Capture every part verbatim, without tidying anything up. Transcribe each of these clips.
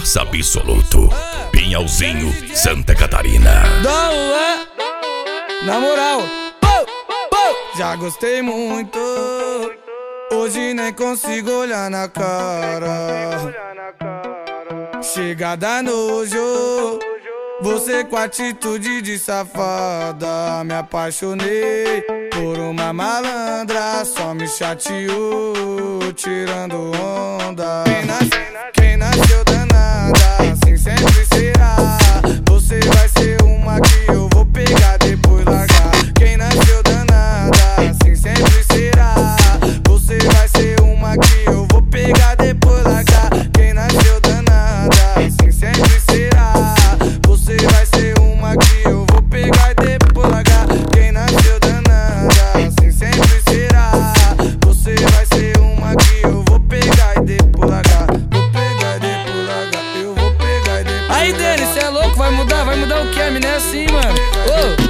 sucesso absoluto. Pinhalzinho, Santa Catarina. Dá ué, na moral, já gostei muito. Hoje nem consigo olhar na cara. Chega da nojo, você com atitude de safada. Me apaixonei por uma malandra, só me chateou, tirando onda. Quem, nasce, quem nasceu danada, assim sempre será. Você vai ser uma que eu vou pegar, depois largar. Quem nasceu danada, assim sempre será. Você vai ser uma que eu vou pegar, depois largar. Quem nasceu danada, assim sempre será. Você vai ser uma que eu vou pegar e depois largar. Quem nasceu danada, assim sempre será. Você vai ser uma que eu vou pegar e depois largar. Vou pegar e depois largar. Eu vou pegar e depois largar. Aí, Denis, cê é louco? Vai mudar? Vai mudar o que? A mina é assim, mano. Ô!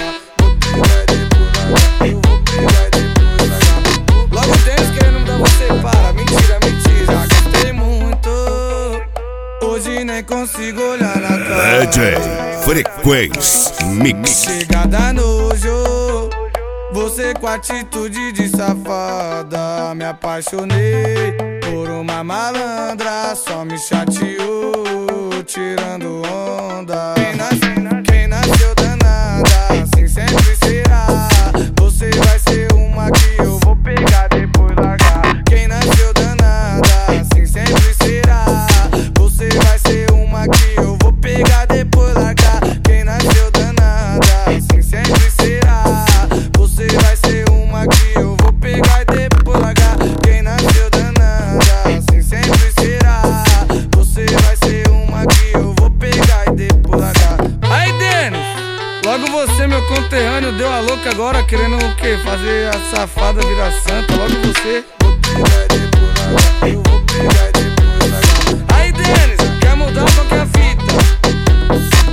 Logo o Denis querendo mudar você, para. Mentira, mentira. Já gostei muito. Hoje nem consigo olhar na cara. D J Frequência Mix. Chega da nojo, você com atitude de safada. Me apaixonei por uma malandra, só me chateou, tirando onda. Quem nasce, quem nasceu danada, assim sempre será. Você vai ser uma que eu vou pegar, depois largar. Quem nasceu danada, assim sempre será. Você vai ser uma que eu vou pegar, depois largar. Quem nasceu danada, assim sempre será. Você vai ser uma que eu vou pegar e depois largar. Quem nasceu danada, assim sempre será. Você vai ser uma que eu vou pegar e depois largar. Aí, Denis, logo você, meu conterrâneo, deu a louca agora, querendo o quê? Fazer a safada virar santa, logo você. Vou pegar e depois largar. Eu vou